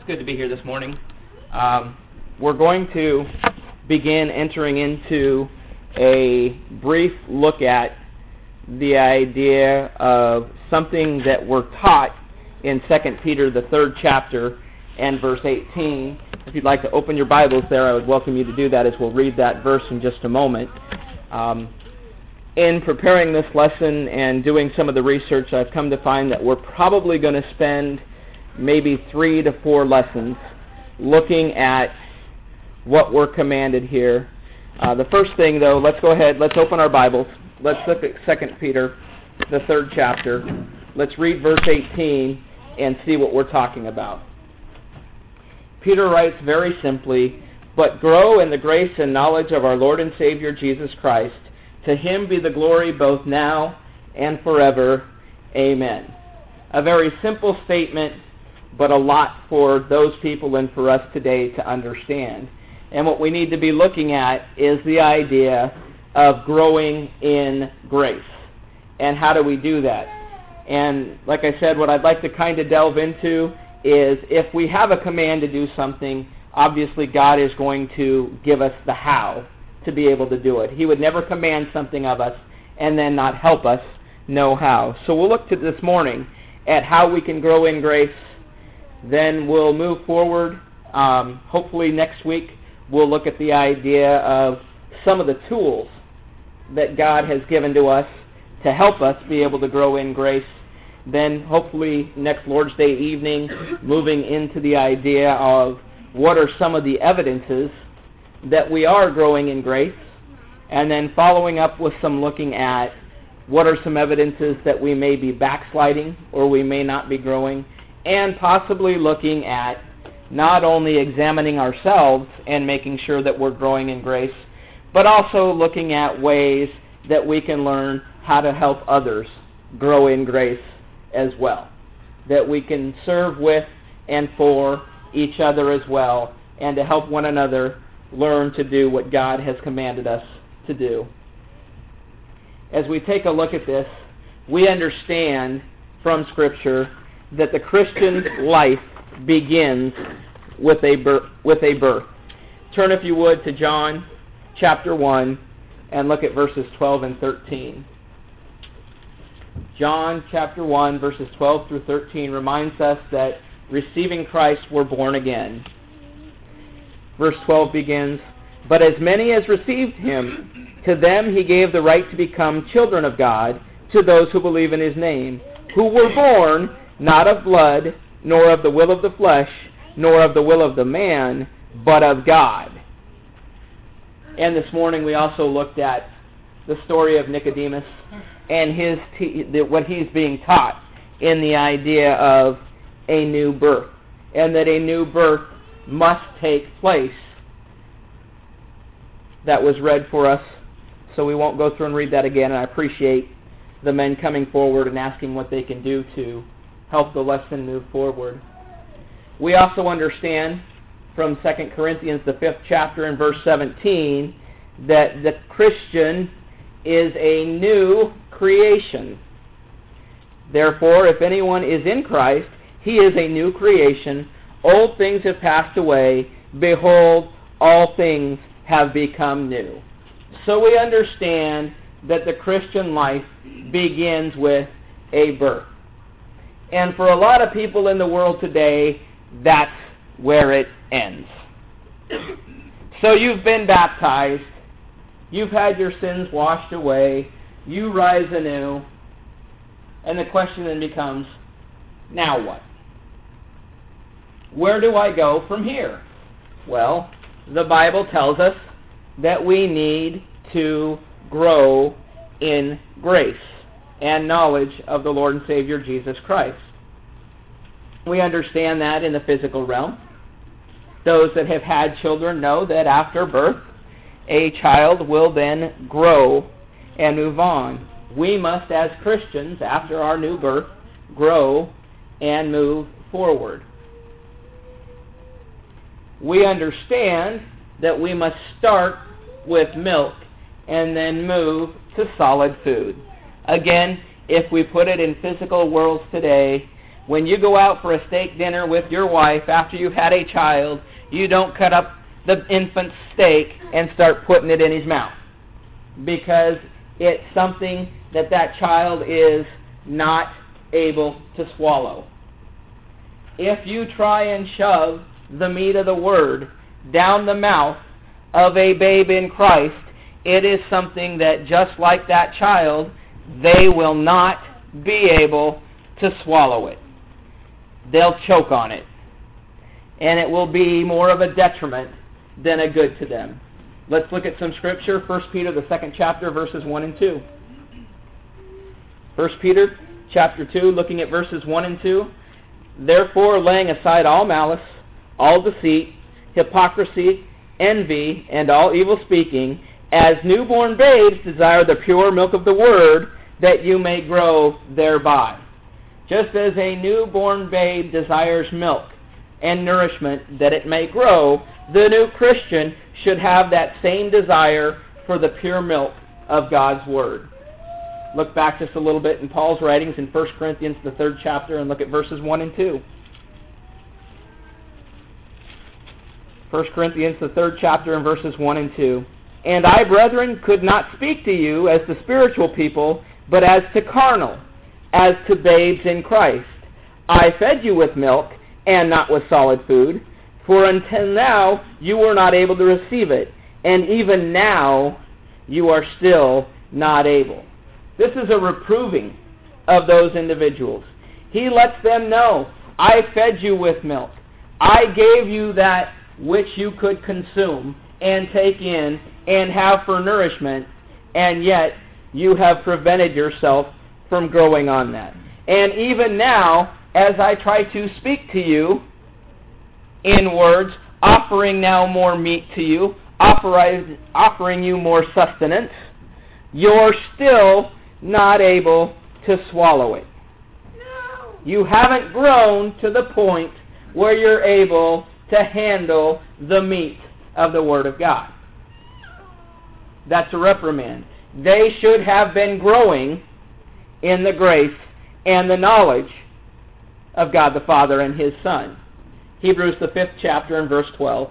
good to be here this morning. We're going to begin entering into a brief look at the idea of something that we're taught in 2 Peter, the 3rd chapter, and verse 18. If you'd like to open your Bibles there, I would welcome you to do that as we'll read that verse in just a moment. In preparing this lesson and doing some of the research, I've come to find that we're probably going to spend maybe 3 to 4 lessons looking at what we're commanded here. The first thing, though, let's go ahead, let's open our Bibles. Let's look at 2 Peter, the 3rd chapter. Let's read verse 18 and see what we're talking about. Peter writes very simply, "But grow in the grace and knowledge of our Lord and Savior Jesus Christ. To him be the glory both now and forever. Amen." A very simple statement, but a lot for those people and for us today to understand. And what we need to be looking at is the idea of growing in grace. And how do we do that? And like I said, what I'd like to kind of delve into is if we have a command to do something, obviously God is going to give us the how to be able to do it. He would never command something of us and then not help us know how. So we'll look to this morning at how we can grow in grace. Then we'll move forward. Hopefully next week we'll look at the idea of some of the tools that God has given to us to help us be able to grow in grace. Then hopefully next Lord's Day evening, moving into the idea of what are some of the evidences that we are growing in grace, and then following up with some looking at what are some evidences that we may be backsliding or we may not be growing, and possibly looking at not only examining ourselves and making sure that we're growing in grace, but also looking at ways that we can learn how to help others grow in grace as well, that we can serve with and for each other as well, and to help one another learn to do what God has commanded us to do. As we take a look at this, we understand from Scripture that the Christian life begins with a birth. Turn, if you would, to John chapter 1 and look at verses 12 and 13. John chapter 1, verses 12 through 13 reminds us that receiving Christ, we're born again. Verse 12 begins, "But as many as received him, to them he gave the right to become children of God, to those who believe in his name, who were born not of blood, nor of the will of the flesh, nor of the will of the man, but of God." And this morning we also looked at the story of Nicodemus and what he's being taught in the idea of a new birth, and that a new birth must take place. That was read for us, so we won't go through and read that again, and I appreciate the men coming forward and asking what they can do to help the lesson move forward. We also understand from 2 Corinthians, the 5th chapter and verse 17, that the Christian is a new creation. Therefore, if anyone is in Christ, he is a new creation. Old things have passed away. Behold, all things have become new. So we understand that the Christian life begins with a birth. And for a lot of people in the world today, that's where it ends. So you've been baptized. You've had your sins washed away. You rise anew. And the question then becomes, now what? Where do I go from here? Well, the Bible tells us that we need to grow in grace and knowledge of the Lord and Savior Jesus Christ. We understand that in the physical realm. Those that have had children know that after birth, a child will then grow and move on. We must, as Christians, after our new birth, grow and move forward. We understand that we must start with milk and then move to solid food. Again, if we put it in physical worlds today, When you go out for a steak dinner with your wife after you've had a child, you don't cut up the infant's steak and start putting it in his mouth, because it's something that child is not able to swallow. If you try and shove the meat of the Word down the mouth of a babe in Christ, it is something that, just like that child, they will not be able to swallow it. They'll choke on it, and it will be more of a detriment than a good to them. Let's look at some scripture. 1 Peter, the 2nd chapter, verses 1 and 2. 1 Peter chapter 2, looking at verses 1 and 2. Therefore, laying aside all malice, all deceit, hypocrisy, envy, and all evil speaking, as newborn babes desire the pure milk of the Word, that you may grow thereby. Just as a newborn babe desires milk and nourishment that it may grow, the new Christian should have that same desire for the pure milk of God's Word. Look back just a little bit in Paul's writings in 1 Corinthians, the 3rd chapter, and look at verses 1 and 2. 1 Corinthians, the 3rd chapter, and verses 1 and 2. And I, brethren, could not speak to you as to spiritual people, but as to carnal, as to babes in Christ. I fed you with milk, and not with solid food, for until now you were not able to receive it, and even now you are still not able. This is a reproving of those individuals. He lets them know, I fed you with milk. I gave you that which you could consume and take in and have for nourishment, and yet you have prevented yourself from growing on that. And even now, as I try to speak to you in words, offering now more meat to you, offering you more sustenance, you're still not able to swallow it. No. You haven't grown to the point where you're able to handle the meat of the Word of God. That's a reprimand. They should have been growing in the grace and the knowledge of God the Father and His Son. Hebrews, the 5th chapter, and verse 12.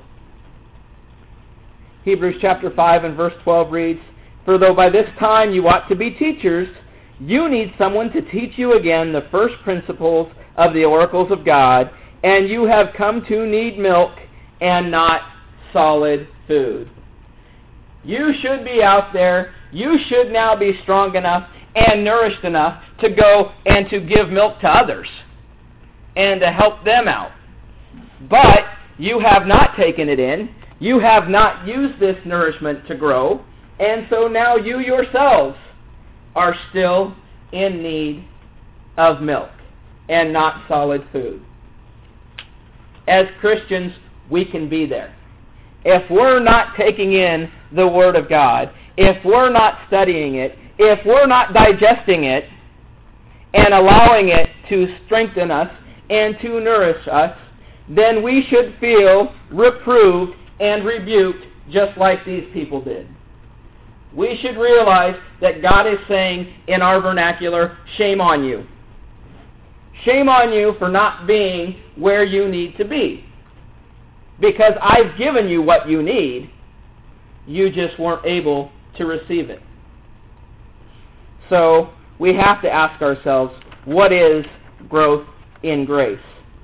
Hebrews chapter 5 and verse 12 reads, For though by this time you ought to be teachers, you need someone to teach you again the first principles of the oracles of God, and you have come to need milk and not solid food. You should be out there. You should now be strong enough and nourished enough to go and to give milk to others and to help them out. But you have not taken it in. You have not used this nourishment to grow, and so now you yourselves are still in need of milk and not solid food. As Christians, we can be there. If we're not taking in the Word of God, if we're not studying it, if we're not digesting it and allowing it to strengthen us and to nourish us, then we should feel reproved and rebuked just like these people did. We should realize that God is saying in our vernacular, shame on you. Shame on you for not being where you need to be. Because I've given you what you need, you just weren't able to receive it. So we have to ask ourselves, what is growth in grace?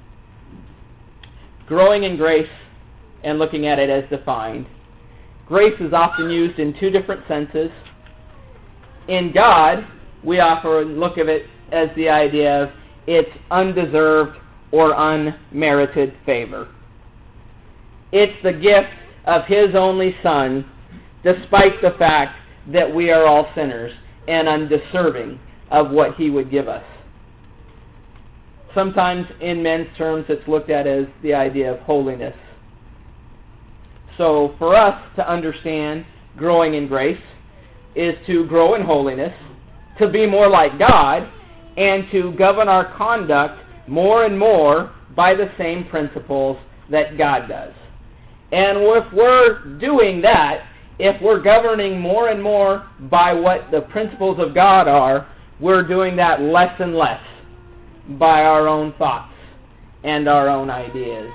Growing in grace, and looking at it as defined, grace is often used in two different senses. In God, we often look at it as the idea of it's undeserved or unmerited favor. It's the gift of His only Son, despite the fact that we are all sinners and undeserving of what He would give us. Sometimes in men's terms it's looked at as the idea of holiness. So for us to understand growing in grace is to grow in holiness, to be more like God, and to govern our conduct more and more by the same principles that God does. And if we're doing that, if we're governing more and more by what the principles of God are, we're doing that less and less by our own thoughts and our own ideas.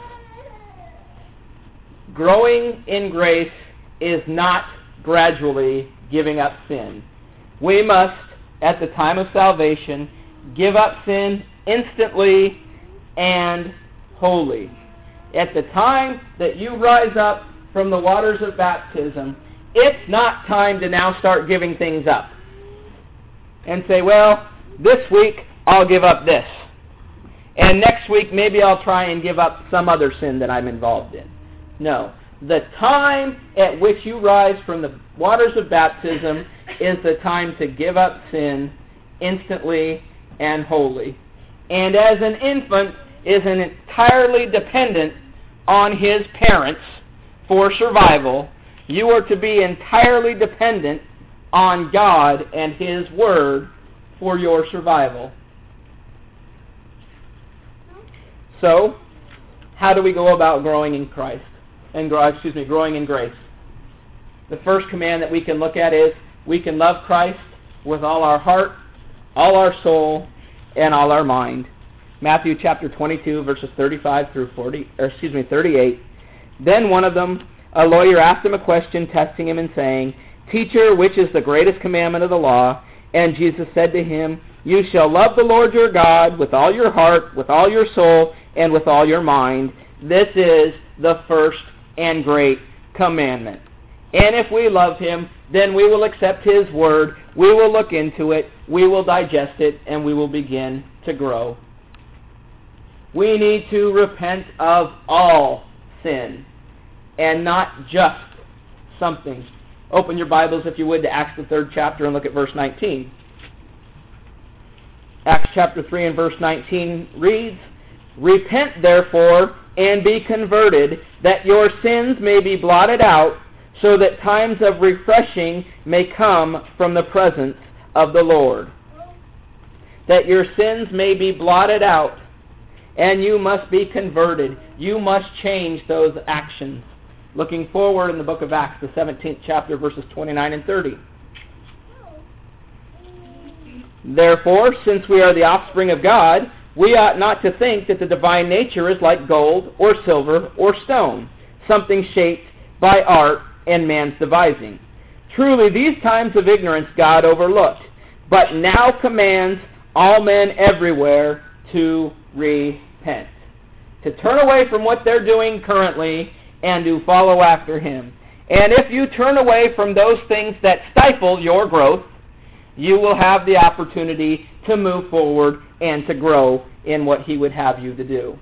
Growing in grace is not gradually giving up sin. We must, at the time of salvation, give up sin instantly and wholly. At the time that you rise up from the waters of baptism, it's not time to now start giving things up and say, well, this week I'll give up this, and next week maybe I'll try and give up some other sin that I'm involved in. No. The time at which you rise from the waters of baptism is the time to give up sin instantly and wholly. And as an infant is entirely dependent on his parents for survival, you are to be entirely dependent on God and His Word for your survival. So, how do we go about growing in Christ? Growing in grace. The first command that we can look at is we can love Christ with all our heart, all our soul, and all our mind. Matthew chapter 22, verses 35 through 38. Then one of them, a lawyer, asked him a question, testing him and saying, Teacher, which is the greatest commandment of the law? And Jesus said to him, You shall love the Lord your God with all your heart, with all your soul, and with all your mind. This is the first and great commandment. And if we love Him, then we will accept His Word, we will look into it, we will digest it, and we will begin to grow. We need to repent of all sin, and not just something. Open your Bibles, if you would, to Acts the 3rd chapter and look at verse 19. Acts chapter 3 and verse 19 reads, Repent therefore and be converted, that your sins may be blotted out, so that times of refreshing may come from the presence of the Lord. That your sins may be blotted out, and you must be converted. You must change those actions. Looking forward in the book of Acts, the 17th chapter, verses 29 and 30. Therefore, since we are the offspring of God, we ought not to think that the divine nature is like gold or silver or stone, something shaped by art and man's devising. Truly, these times of ignorance God overlooked, but now commands all men everywhere to repent, to turn away from what they're doing currently and to follow after Him. And if you turn away from those things that stifle your growth, you will have the opportunity to move forward and to grow in what He would have you to do.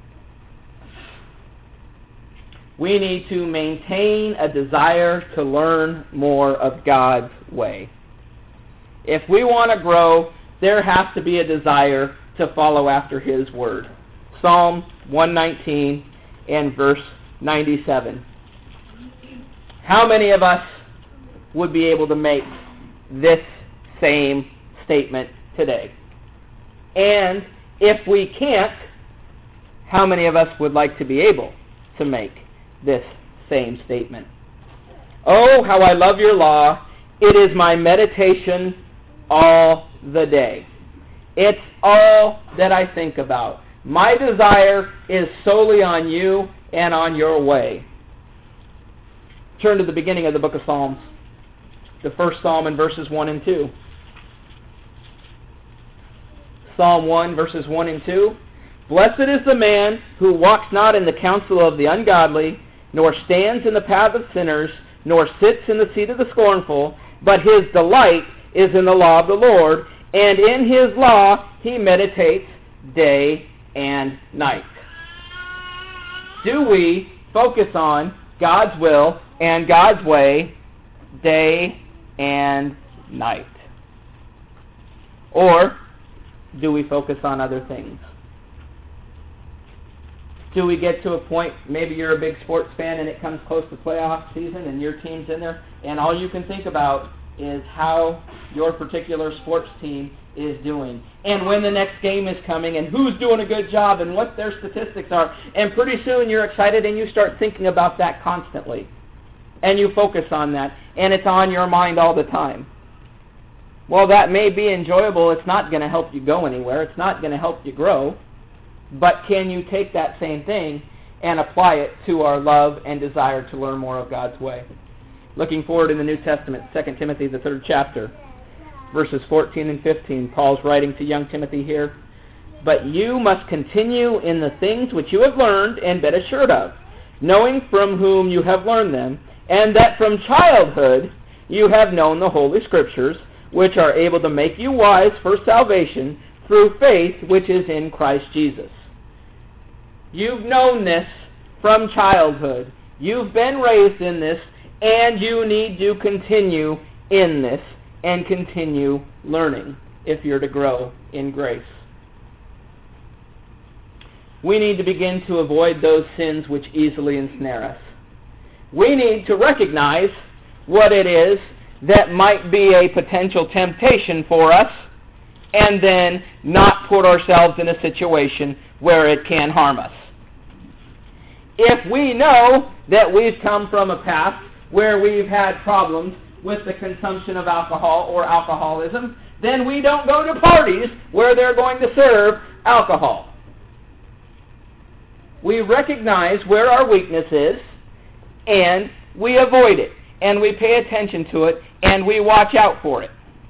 We need to maintain a desire to learn more of God's way. If we want to grow, there has to be a desire to follow after His Word. Psalm 119 and verse 97. How many of us would be able to make this same statement today? And if we can't, how many of us would like to be able to make this same statement? Oh, how I love your law. It is my meditation all the day. It's all that I think about. My desire is solely on you and on your way. Turn to the beginning of the book of Psalms, the first psalm in verses 1 and 2. Psalm 1, verses 1 and 2. Blessed is the man who walks not in the counsel of the ungodly, nor stands in the path of sinners, nor sits in the seat of the scornful, but his delight is in the law of the Lord, and in His law he meditates day and night. Do we focus on God's will and God's way day and night? Or do we focus on other things? Do we get to a point, maybe you're a big sports fan and it comes close to playoff season and your team's in there, and all you can think about is how your particular sports team is doing, and when the next game is coming, and who's doing a good job, and what their statistics are, and pretty soon you're excited and you start thinking about that constantly, and you focus on that, and it's on your mind all the time. Well, that may be enjoyable. It's not going to help you go anywhere. It's not going to help you grow. But can you take that same thing and apply it to our love and desire to learn more of God's way? Looking forward in the New Testament, 2 Timothy, the 3rd chapter, verses 14 and 15, Paul's writing to young Timothy here. But you must continue in the things which you have learned and been assured of, knowing from whom you have learned them, and that from childhood you have known the Holy Scriptures, which are able to make you wise for salvation through faith which is in Christ Jesus. You've known this from childhood. You've been raised in this, and you need to continue in this and continue learning if you're to grow in grace. We need to begin to avoid those sins which easily ensnare us. We need to recognize what it is that might be a potential temptation for us, and then not put ourselves in a situation where it can harm us. If we know that we've come from a past where we've had problems with the consumption of alcohol or alcoholism, then we don't go to parties where they're going to serve alcohol. We recognize where our weakness is, and we avoid it, and we pay attention to it, and we watch out for it.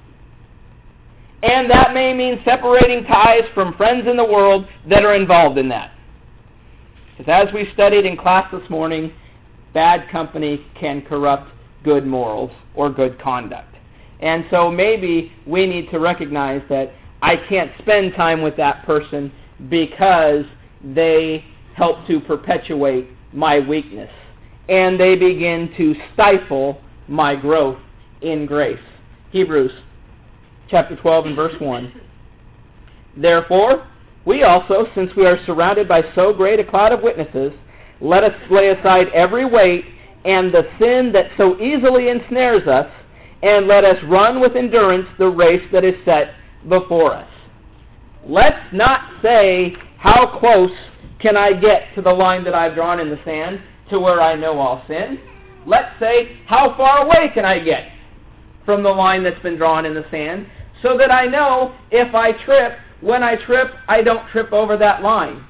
And that may mean separating ties from friends in the world that are involved in that. Because as we studied in class this morning, bad company can corrupt good morals or good conduct. And so maybe we need to recognize that I can't spend time with that person because they help to perpetuate my weakness, and they begin to stifle my growth in grace. Hebrews chapter 12 and verse 1. Therefore, we also, since we are surrounded by so great a cloud of witnesses, let us lay aside every weight and the sin that so easily ensnares us, and let us run with endurance the race that is set before us. Let's not say, how close can I get to the line that I've drawn in the sand to where I know all sin? Let's say, how far away can I get from the line that's been drawn in the sand, so that I know if I trip, when I trip, I don't trip over that line.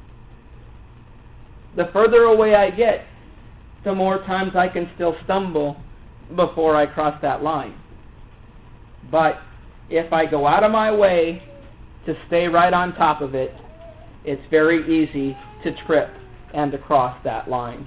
The further away I get, the more times I can still stumble before I cross that line. But if I go out of my way to stay right on top of it, it's very easy to trip and to cross that line.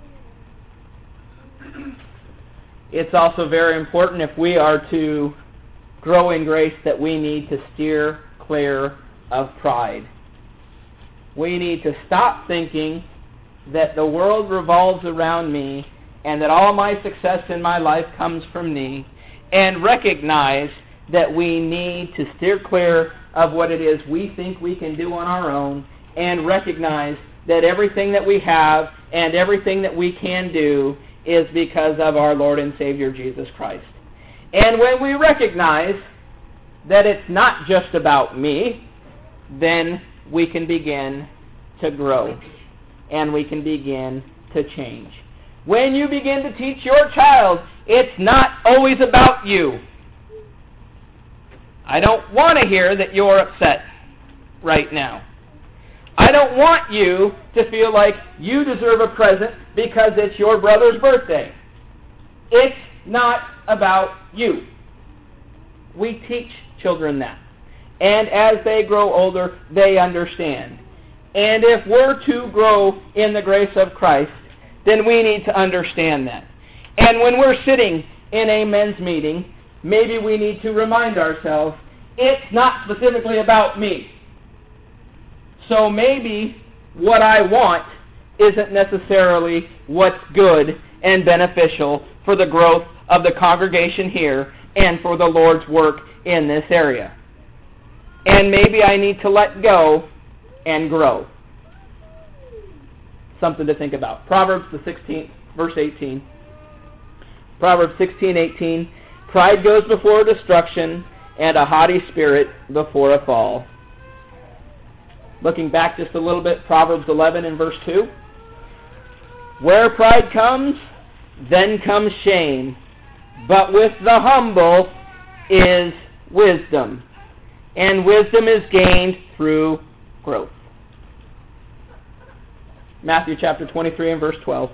It's also very important, if we are to grow in grace, that we need to steer clear of pride. We need to stop thinking that the world revolves around me and that all my success in my life comes from me, and recognize that we need to steer clear of what it is we think we can do on our own, and recognize that everything that we have and everything that we can do is because of our Lord and Savior Jesus Christ. And when we recognize that it's not just about me, then we can begin to grow and we can begin to change. When you begin to teach your child, it's not always about you. I don't want to hear that you're upset right now. I don't want you to feel like you deserve a present because it's your brother's birthday. It's not about you. We teach children that. And as they grow older, they understand. And if we're to grow in the grace of Christ, then we need to understand that. And when we're sitting in a men's meeting, maybe we need to remind ourselves, it's not specifically about me. So maybe what I want isn't necessarily what's good and beneficial for the growth of the congregation here and for the Lord's work in this area. And maybe I need to let go and grow. Something to think about. Proverbs the 16th, verse 18. Proverbs 16:18. Pride goes before destruction, and a haughty spirit before a fall. Looking back just a little bit, Proverbs 11 and verse 2. Where pride comes, then comes shame, but with the humble is wisdom, and wisdom is gained through growth. Matthew chapter 23 and verse 12.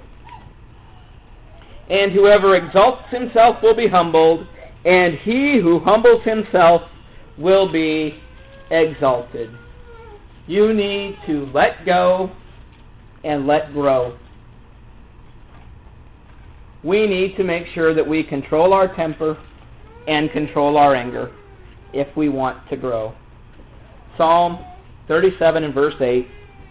And whoever exalts himself will be humbled, and he who humbles himself will be exalted. You need to let go and let grow. We need to make sure that we control our temper and control our anger if we want to grow. Psalm 37 and verse 8.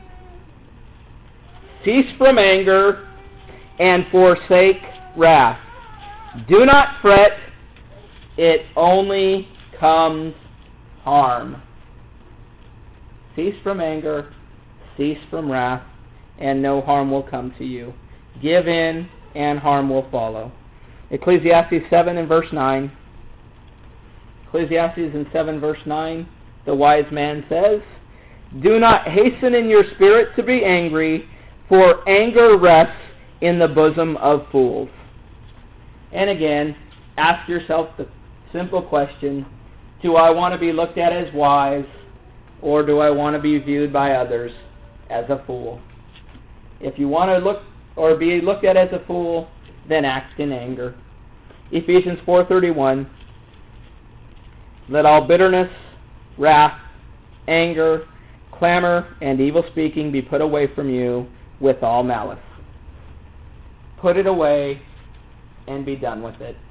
Cease from anger and forsake wrath. Do not fret, it only comes harm. Cease from anger, cease from wrath, and no harm will come to you. Give in, and harm will follow. Ecclesiastes 7 and verse 9. Ecclesiastes in 7 verse 9, the wise man says, do not hasten in your spirit to be angry, for anger rests in the bosom of fools. And again, ask yourself the simple question, do I want to be looked at as wise, or do I want to be viewed by others as a fool? If you want to look or be looked at as a fool, then act in anger. Ephesians 4:31, let all bitterness, wrath, anger, clamor, and evil speaking be put away from you with all malice. Put it away and be done with it.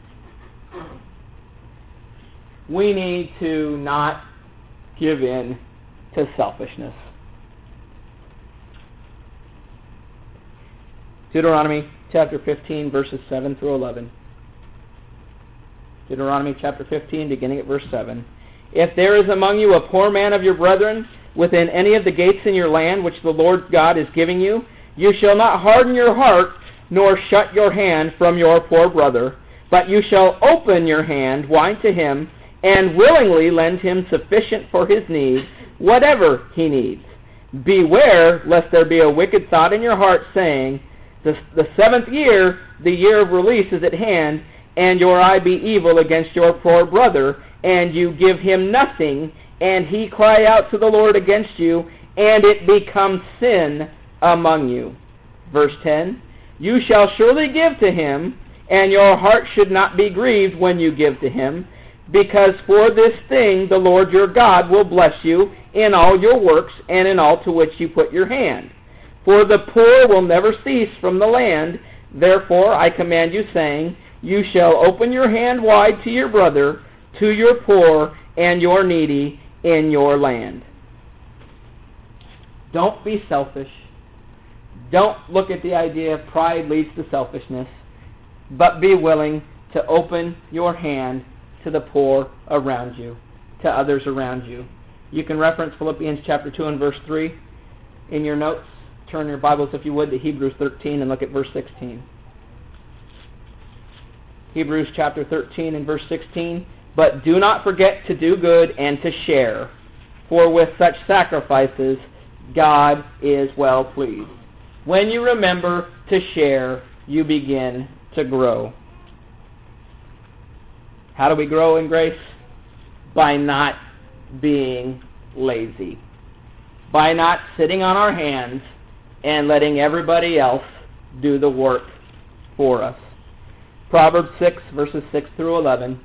We need to not give in to selfishness. Deuteronomy chapter 15, verses 7 through 11. Deuteronomy chapter 15, beginning at verse 7. If there is among you a poor man of your brethren within any of the gates in your land which the Lord God is giving you, you shall not harden your heart, nor shut your hand from your poor brother, but you shall open your hand wide to him, and willingly lend him sufficient for his need, whatever he needs. Beware lest there be a wicked thought in your heart, saying, the seventh year, the year of release, is at hand, and your eye be evil against your poor brother, and you give him nothing, and he cry out to the Lord against you, and it becomes sin among you. Verse 10, you shall surely give to him, and your heart should not be grieved when you give to him, because for this thing the Lord your God will bless you in all your works and in all to which you put your hand. For the poor will never cease from the land. Therefore I command you, saying, you shall open your hand wide to your brother, to your poor and your needy in your land. Don't be selfish. Don't look at the idea of pride leads to selfishness, but be willing to open your hand to the poor around you, to others around you. You can reference Philippians chapter 2 and verse 3 in your notes. Turn your Bibles, if you would, to Hebrews 13 and look at verse 16. Hebrews chapter 13 and verse 16. But do not forget to do good and to share, for with such sacrifices God is well pleased. When you remember to share, you begin to grow. How do we grow in grace? By not being lazy. By not sitting on our hands and letting everybody else do the work for us. Proverbs 6, verses 6 through 11.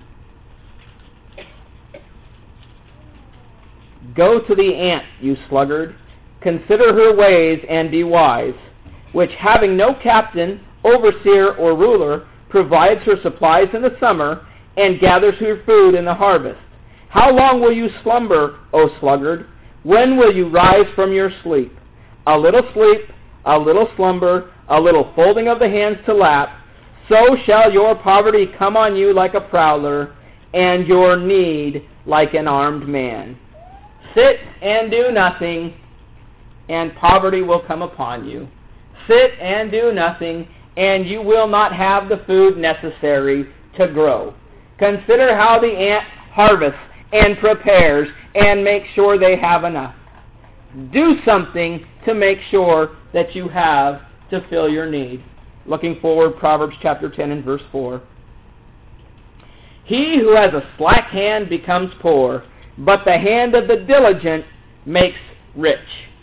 Go to the ant, you sluggard. Consider her ways and be wise, which having no captain, overseer, or ruler, provides her supplies in the summer and gathers her food in the harvest. How long will you slumber, O sluggard? When will you rise from your sleep? A little sleep, a little slumber, a little folding of the hands to lap, so shall your poverty come on you like a prowler, and your need like an armed man. Sit and do nothing, and poverty will come upon you. Sit and do nothing, and you will not have the food necessary to grow. Consider how the ant harvests and prepares and makes sure they have enough. Do something to make sure that you have to fill your need. Looking forward, Proverbs chapter 10 and verse 4. He who has a slack hand becomes poor, but the hand of the diligent makes rich.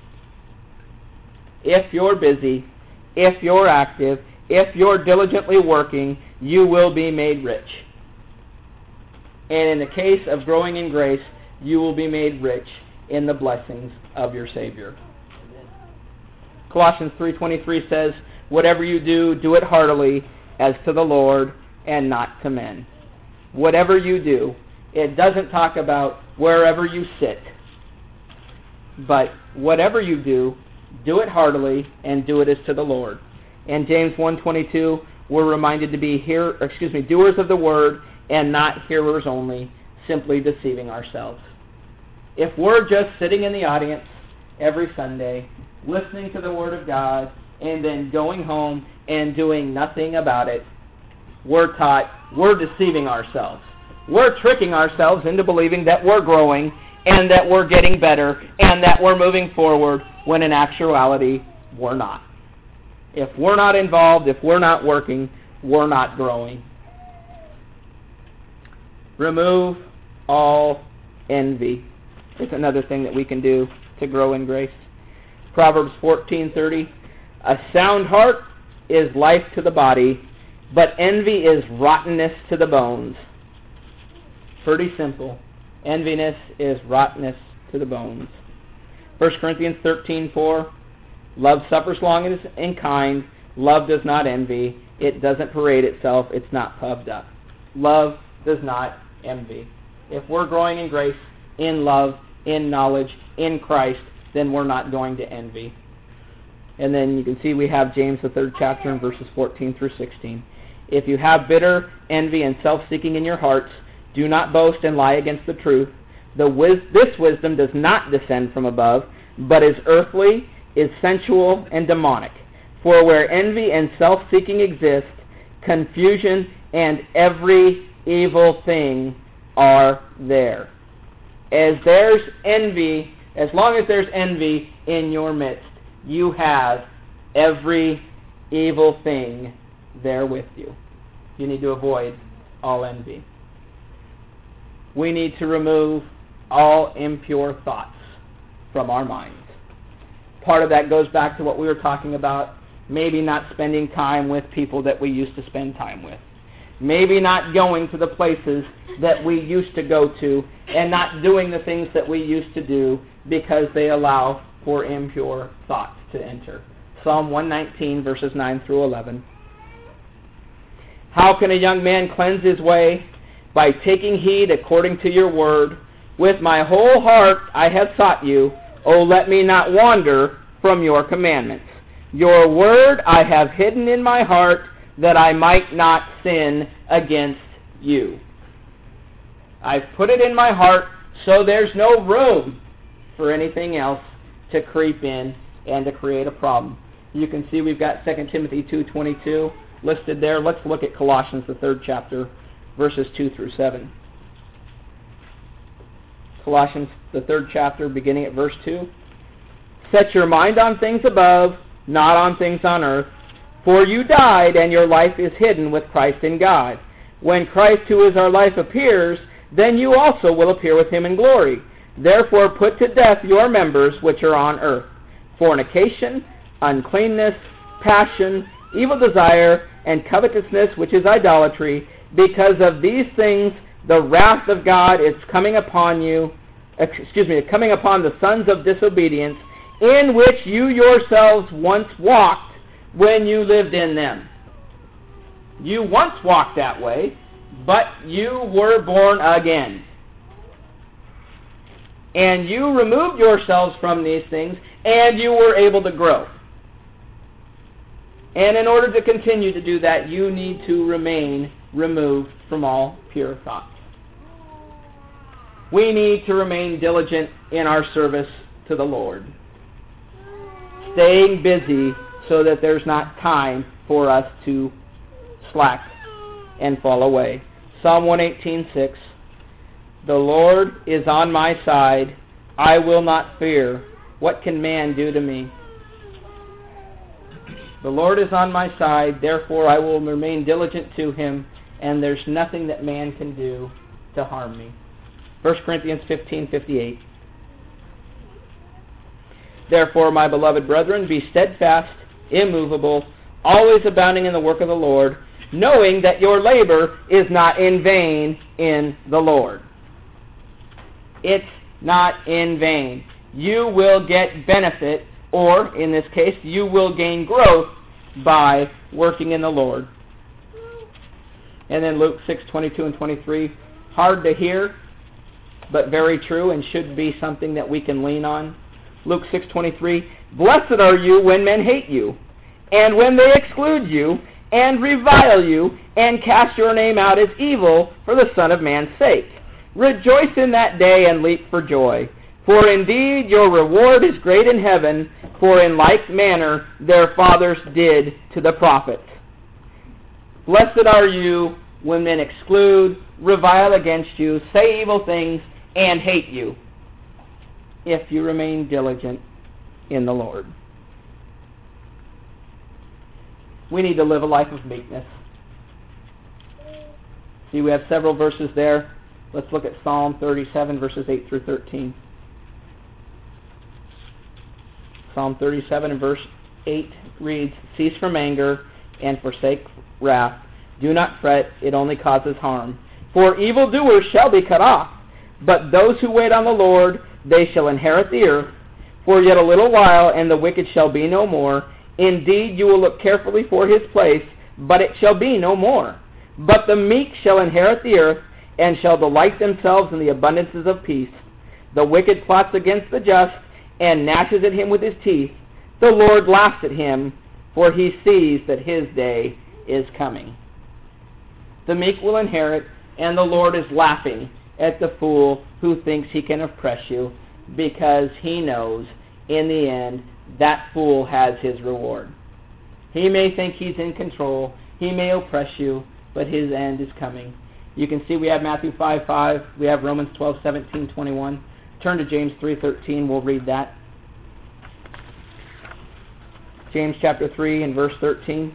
If you're busy, if you're active, if you're diligently working, you will be made rich. And in the case of growing in grace, you will be made rich in the blessings of your Savior. Colossians 3:23 says, whatever you do, do it heartily as to the Lord and not to men. Whatever you do, it doesn't talk about wherever you sit. But whatever you do, do it heartily and do it as to the Lord. In James 1:22, we're reminded to be doers of the word and not hearers only, simply deceiving ourselves. If we're just sitting in the audience every Sunday, listening to the Word of God, and then going home and doing nothing about it, we're deceiving ourselves. We're tricking ourselves into believing that we're growing and that we're getting better and that we're moving forward, when in actuality, we're not. If we're not involved, if we're not working, we're not growing. Remove all envy. It's another thing that we can do to grow in grace. Proverbs 14:30, a sound heart is life to the body, but envy is rottenness to the bones. Pretty simple. Enviness is rottenness to the bones. 1 Corinthians 13:4, love suffers long and is kind. Love does not envy. It doesn't parade itself. It's not puffed up. Love does not envy. If we're growing in grace, in love, in knowledge, in Christ, then we're not going to envy. And then you can see we have James, the 3rd chapter, in verses 14 through 16. If you have bitter envy and self-seeking in your hearts, do not boast and lie against the truth. This wisdom does not descend from above, but is earthly, is sensual, and demonic. For where envy and self-seeking exist, confusion and every evil thing are there. As long as there's envy in your midst, you have every evil thing there with you. You need to avoid all envy. We need to remove all impure thoughts from our minds. Part of that goes back to what we were talking about, maybe not spending time with people that we used to spend time with. Maybe not going to the places that we used to go to and not doing the things that we used to do because they allow for impure thoughts to enter. Psalm 119, verses 9 through 11. How can a young man cleanse his way? By taking heed according to your word. With my whole heart I have sought you. O let me not wander from your commandments. Your word I have hidden in my heart, that I might not sin against you. I've put it in my heart so there's no room for anything else to creep in and to create a problem. You can see we've got 2 Timothy 2:22 listed there. Let's look at Colossians, the 3rd chapter, verses 2 through 7. Colossians, the 3rd chapter, beginning at verse 2. Set your mind on things above, not on things on earth. For you died, and your life is hidden with Christ in God. When Christ, who is our life, appears, then you also will appear with him in glory. Therefore put to death your members which are on earth: fornication, uncleanness, passion, evil desire, and covetousness, which is idolatry. Because of these things the wrath of God is coming upon coming upon the sons of disobedience, in which you yourselves once walked when you lived in them. You once walked that way, but you were born again. And you removed yourselves from these things, and you were able to grow. And in order to continue to do that, you need to remain removed from all pure thoughts. We need to remain diligent in our service to the Lord, staying busy so that there's not time for us to slack and fall away. Psalm 118:6. The Lord is on my side. I will not fear. What can man do to me? The Lord is on my side. Therefore I will remain diligent to him, and there's nothing that man can do to harm me. 1 Corinthians 15:58. Therefore, my beloved brethren, be steadfast, immovable, always abounding in the work of the Lord, knowing that your labor is not in vain in the Lord. It's not in vain. You will get benefit, or in this case, you will gain growth by working in the Lord. And then Luke 6:22 and 23, hard to hear, but very true and should be something that we can lean on. Luke 6:23, blessed are you when men hate you, and when they exclude you, and revile you, and cast your name out as evil for the Son of Man's sake. Rejoice in that day and leap for joy. For indeed your reward is great in heaven, for in like manner their fathers did to the prophets. Blessed are you when men exclude, revile against you, say evil things, and hate you, if you remain diligent in the Lord. We need to live a life of meekness. See, we have several verses there. Let's look at Psalm 37, verses 8 through 13. Psalm 37 and verse 8 reads, cease from anger and forsake wrath. Do not fret, it only causes harm. For evildoers shall be cut off, but those who wait on the Lord, they shall inherit the earth. For yet a little while, and the wicked shall be no more. Indeed, you will look carefully for his place, but it shall be no more. But the meek shall inherit the earth, and shall delight themselves in the abundances of peace. The wicked plots against the just, and gnashes at him with his teeth. The Lord laughs at him, for he sees that his day is coming. The meek will inherit, and the Lord is laughing at the fool who thinks he can oppress you, because he knows, in the end, that fool has his reward. He may think he's in control, he may oppress you, but his end is coming. You can see we have Matthew 5:5, we have Romans 12:17, 21. Turn to James 3:13, we'll read that. James chapter 3 and verse 13.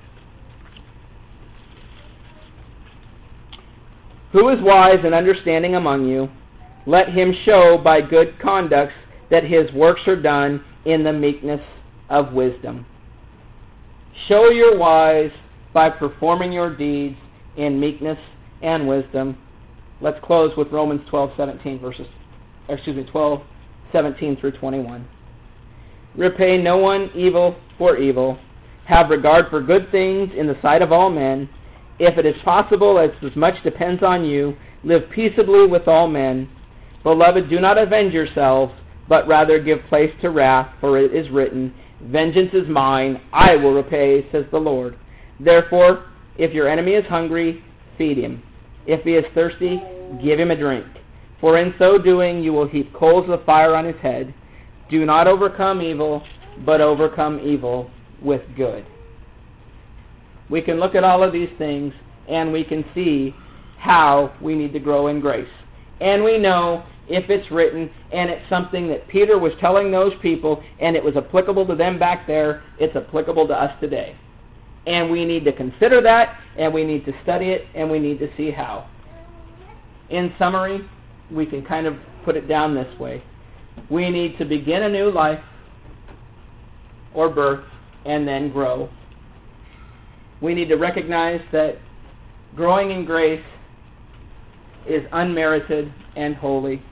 Who is wise and understanding among you? Let him show by good conduct that his works are done in the meekness of wisdom. Show you're wise by performing your deeds in meekness and wisdom. Let's close with Romans 12:17 through 21. Repay no one evil for evil. Have regard for good things in the sight of all men. If it is possible, as much depends on you, live peaceably with all men. Beloved, do not avenge yourselves, but rather give place to wrath, for it is written, vengeance is mine, I will repay, says the Lord. Therefore, if your enemy is hungry, feed him. If he is thirsty, give him a drink. For in so doing, you will heap coals of fire on his head. Do not overcome evil, but overcome evil with good. We can look at all of these things, and we can see how we need to grow in grace. And we know if it's written, and it's something that Peter was telling those people, and it was applicable to them back there, it's applicable to us today. And we need to consider that, and we need to study it, and we need to see how. In summary, we can kind of put it down this way. We need to begin a new life, or birth, and then grow. We need to recognize that growing in grace is unmerited and holy.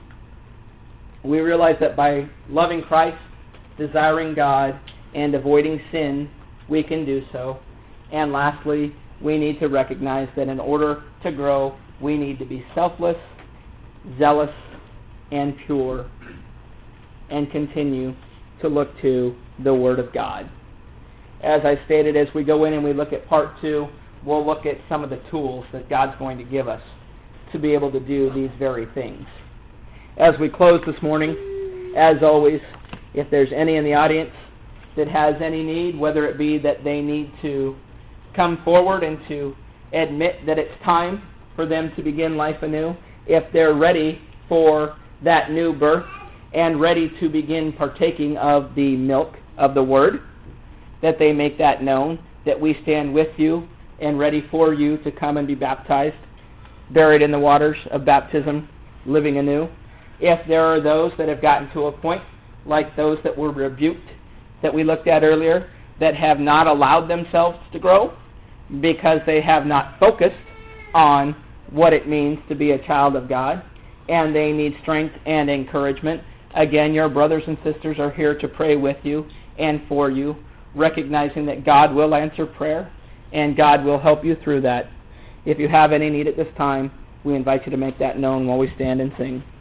We realize that by loving Christ, desiring God, and avoiding sin, we can do so. And lastly, we need to recognize that in order to grow, we need to be selfless, zealous, and pure, and continue to look to the Word of God. As I stated, as we go in and we look at part 2, we'll look at some of the tools that God's going to give us to be able to do these very things. As we close this morning, as always, if there's any in the audience that has any need, whether it be that they need to come forward and to admit that it's time for them to begin life anew, if they're ready for that new birth and ready to begin partaking of the milk of the Word, that they make that known, that we stand with you and ready for you to come and be baptized, buried in the waters of baptism, living anew. If there are those that have gotten to a point, like those that were rebuked, that we looked at earlier, that have not allowed themselves to grow because they have not focused on what it means to be a child of God, and they need strength and encouragement, again, your brothers and sisters are here to pray with you and for you, recognizing that God will answer prayer and God will help you through that. If you have any need at this time, we invite you to make that known while we stand and sing.